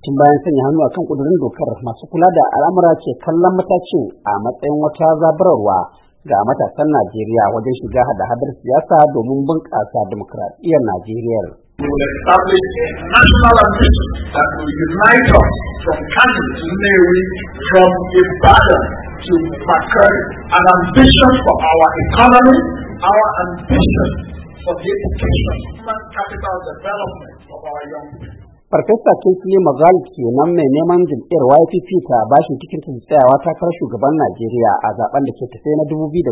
tun bayan sanya hannu akan kudurin dokar masu kula da al'amura ke kallon matakin a matsayin wata zaburarwa ga matasan Najeriya wajen shiga hada-hadar siyasa domin bunƙasa demokradiyyar Najeriya. We will establish a national ambition that will unite us from Kano to Nnewi, from Ibadan to Makerere, an ambition for our economy, our ambition for the education, human capital development of our young people. Farfesa Kingsley Moghalu kenan mai neman jam'iyyar YPP ta bashin tikitin tsayawa takarar shugaban Najeriya a zaben da ke tafe na 2019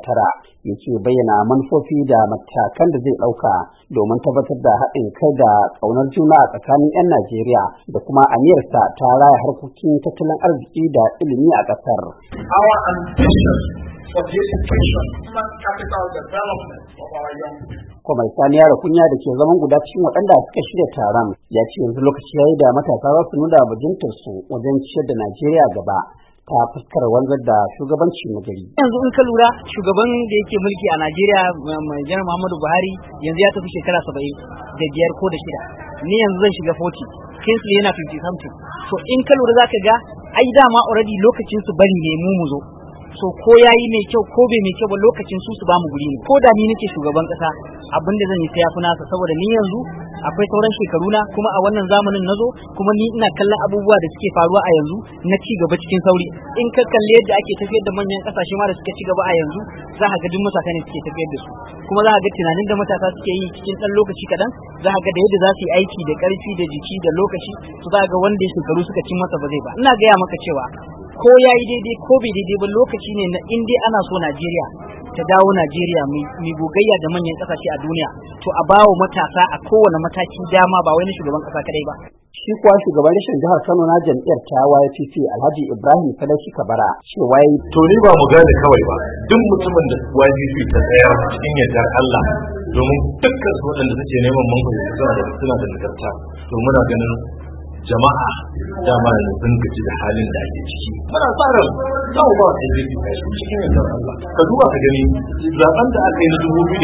yake bayyana manufofi da matakan da zai ɗauka domin tabbatar da haɗin kai da ƙaunar juna a tsakanin 'yan Najeriya da kuma aniyarsa ta raya harkokin tattalin arziki da ilimi a ƙasar. Our ambition for the education, human capital development of our young people. Kwamar Sani Yaro Kunya da ke zaman guda cikin waɗanda suka shirya taron ya ce yanzu lokaci ya yi da matasa za su nuna bajintarsu wajen ciyar da Najeriya gaba ta fuskar wanzar da shugabanci na gari. Yanzu in ka lura shugaban da yake mulki a Najeriya mai janar Muhammadu Buhari yanzu ya tafi shekara 75 ko da 6. Ni yanzu zan shiga 40. Kingsley yana 50 something. So in ka lura zaka ga ai dama already lokacin su bari ne mu zo. So ko yayi mai kyau ko bai mai kyau ba lokacin su bamu guri ne. Ko da ni nake shugaban kasa abin da zan yi sai yafi nasa saboda ni yanzu akwai sauran shekaru na kuma a wannan zamanin nazo kuma ni ina kallon abubuwa da suke faruwa a yanzu na ci gaba cikin sauri. In ka kalle yadda ake tafiyar da manyan kasashe ma da suke ci gaba a yanzu za ka ga duk matasa ne suke tafiyar da su kuma za ka ga tunanin da matasa suke yi cikin dan lokaci kadan za ka ga da yadda za su yi aiki da karfi da jiki da lokaci su za ka ga wanda shekaru suka cin masa ba zai ba. Ina gaya maka cewa ko ya yi daidai ko bai daidai ba lokaci ne na in dai ana so Najeriya ta dawo Najeriya mai gogayya da manyan kasashe a duniya to a bawo matasa a kowane mataki dama ba wai na shugaban kasa kadai ba. Shi kuwa shugaban rashin jihar Kano na jam'iyyar ta YPP Alhaji Ibrahim Sadauki Kabara cewa to ni ba mu gane kawai ba duk mutumin da YPP ta tsaya cikin yardar Allah domin dukkan su waɗanda suke neman mango suna da nagarta to muna ganin jama'a dama yanzu sun gaji da halin da ake ciki muna tsara za mu ba wa APC cikin yardar Allah ka duba ka gani zaben da aka yi na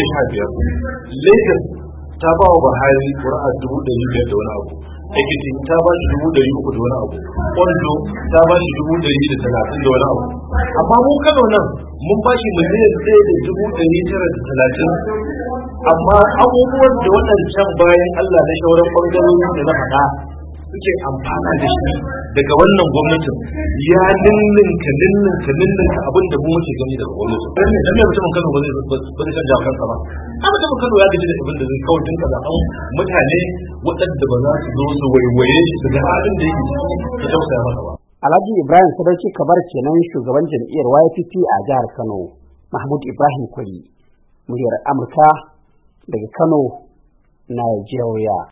2015 Lagos ta ba wa Buhari ƙuri'a 500,000 da wani abu Ekiti ta ba shi 300,000 da wani abu Ondo ta ba shi 130 da wani abu amma mu Kano nan mun ba shi miliyan 1,930 amma abubuwan da waɗancan bayan Allah na shauran ɓangarorin da na faɗa suke amfana da shi daga wannan gwamnatin ya ninninka abin da mu muke gani daga gwamnatin. Dan me mutumin Kano ba zai canja kansa ba. Mutumin Kano ya gaji da abin da zai kawai dinka zaɓen mutane waɗanda ba za su zo su waiwaye shi su ga halin da yake ciki da tausaya masa ba. Alhaji Ibrahim Sadauki Kabara kenan shugaban jam'iyyar YPP a jihar Kano. Mahmud Ibrahim Kwari, muryar Amurka daga Kano, Najeriya.